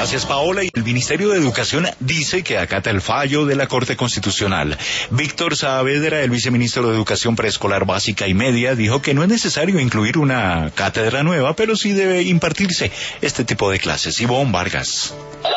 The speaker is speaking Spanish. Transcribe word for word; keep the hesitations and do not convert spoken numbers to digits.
Gracias, Paola. Y el Ministerio de Educación dice que acata el fallo de la Corte Constitucional. Víctor Saavedra, el viceministro de Educación Preescolar Básica y Media, dijo que no es necesario incluir una cátedra nueva, pero sí debe impartirse este tipo de clases. Ivonne Vargas.